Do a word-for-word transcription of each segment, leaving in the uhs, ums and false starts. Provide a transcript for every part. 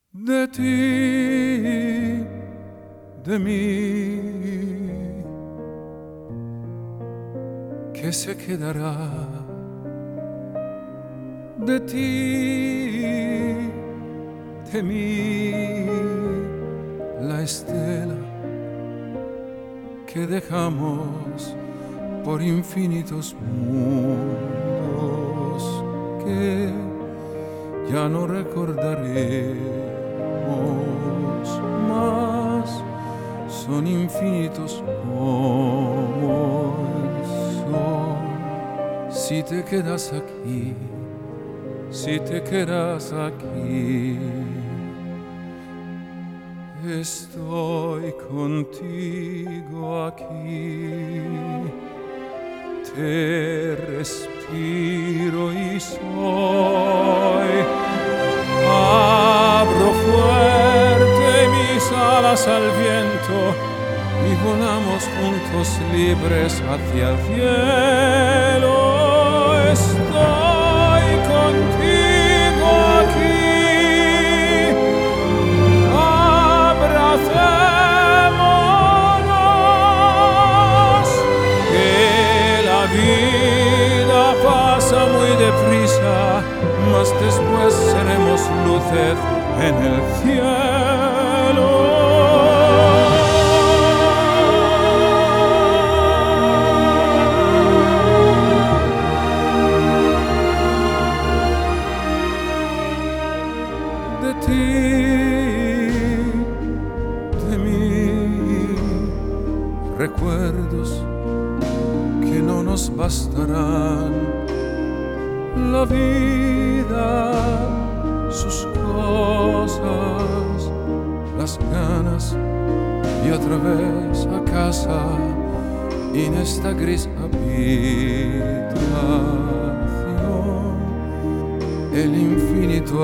de ti, de mí, que se quedará de ti, de mí, la estela que dejamos por infinitos mundos que ya no recordaremos más, son infinitos como el sol. Si te quedas aquí, si te quedas aquí, estoy contigo aquí, te respiro y soy. Abro fuerte mis alas al viento y volamos juntos libres hacia el cielo. Estoy contigo aquí, abracémonos, que la vida pasa muy deprisa, mas después seremos luces en el cielo. De ti, de mí, recuerdos que no nos bastarán. La vida, sus cosas, las ganas y otra vez a casa en esta gris habitación, el infinito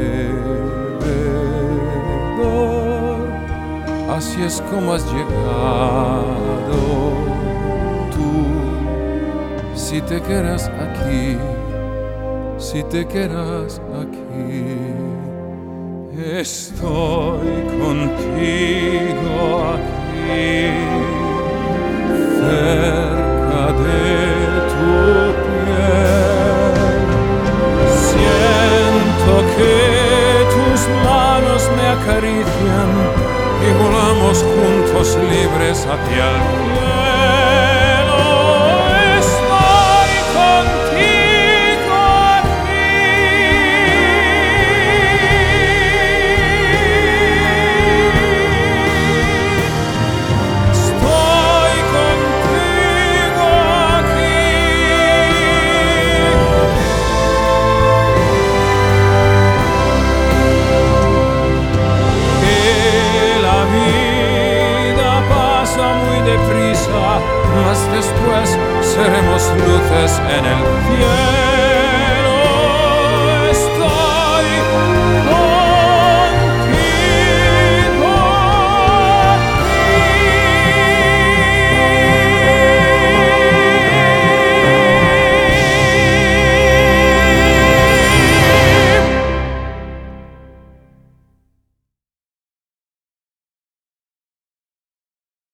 alrededor. Así es como has llegado tú, si te quedas aquí, si te quedas aquí, estoy contigo aquí, cerca de tu piel. Siento que tus manos me acarician y volamos juntos libres hacia el cielo. Estoy contigo aquí, estoy contigo aquí, que la vida pasa muy deprisa, mas después seremos luces en el